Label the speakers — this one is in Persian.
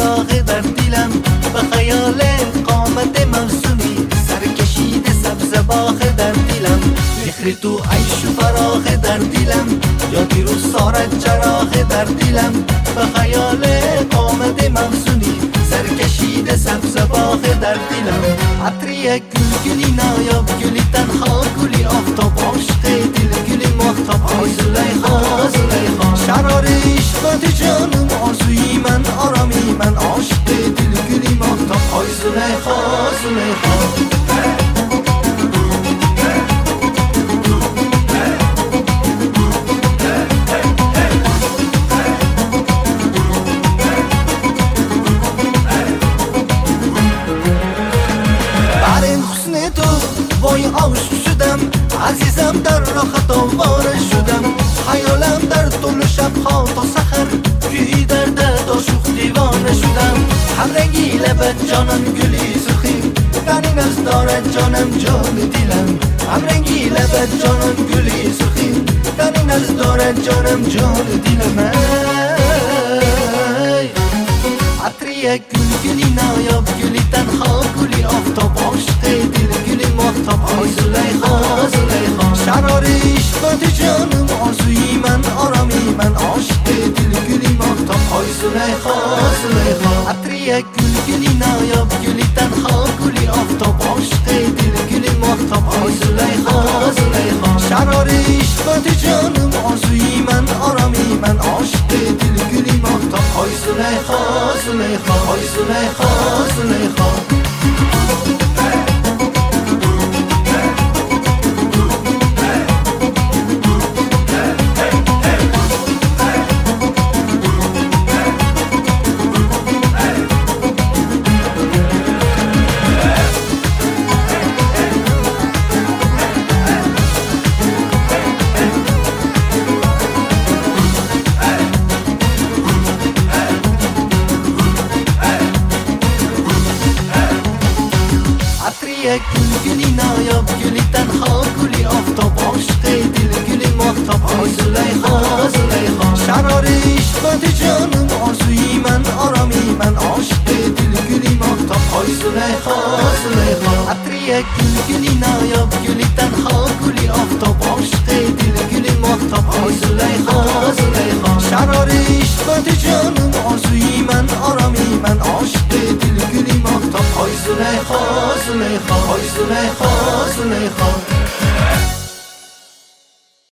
Speaker 1: فراغ در دلم، به خیال قامت موسومی سرکشید سبز باغ در دلم. فکر تو عیش و فراغ در دلم، یادی رو سارت چراغ در دلم، به خیال قامت موسومی سرکشید سبز باغ در دلم. عطری گل گلی نایاب، گلی تنها، گلی آفتاب، عاشق دل گلی ماهتاب. آی زلیخا زلیخا، شرار عشقت جانم، آرزوی من، آرامی من، عاشق دل گلی ماهتاب. آی زلیخا زلیخا. وای عاشق شدم عزیزم، در راه خطا وارد شدم. خیالم در طول شب ها تا سحر، گویی در درد عاشق دیوانه شدم. هم رنگی لبت جانم گلی سرخی، رنین از دارد جانم جان دلم. هم رنگی لبت جانم گلی سرخی، رنین از دارد جانم جان دلم. عطری گل گلی نایاب، گلی تنها، گلی آفتاب، عاشق دل گلی ماهتاب. آی زلیخا زلیخا، شرار عشقت جانم، آرزوی من، آرامی من، عاشق دل گلی ماهتاب. آی زلیخا زلیخا. عطری گل گلی نایاب، گلی تنها، گلی آفتاب، عاشق دل گلی ماهتاب. آی زلیخا زلیخا، شرار عشقت جانم، آرزوی من، آرامی من، عاشق دل گلی ماهتاب. آی زلیخا زلیخا، آی زلیخا زلیخا. گل گلی نایاب، گلی تنها، گلی آفتاب، عاشق دل گلی ماهتاب. آی زلیخا زلیخا، شرار عشقت جانم، آرزوی من، آرامی من، عاشق دل گلی ماهتاب. آی زلیخا زلیخا. عطری گل گلی نایاب، گلی تنها، گلی آفتاب، عاشق دل گلی ماهتاب. آی زلیخا زلیخا، شرار عشقت جانم، آرزوی من، آرامی من، عاشق دل گلی ماهتاب. آی زلیخا زلیخا، آی زلیخا زلیخا.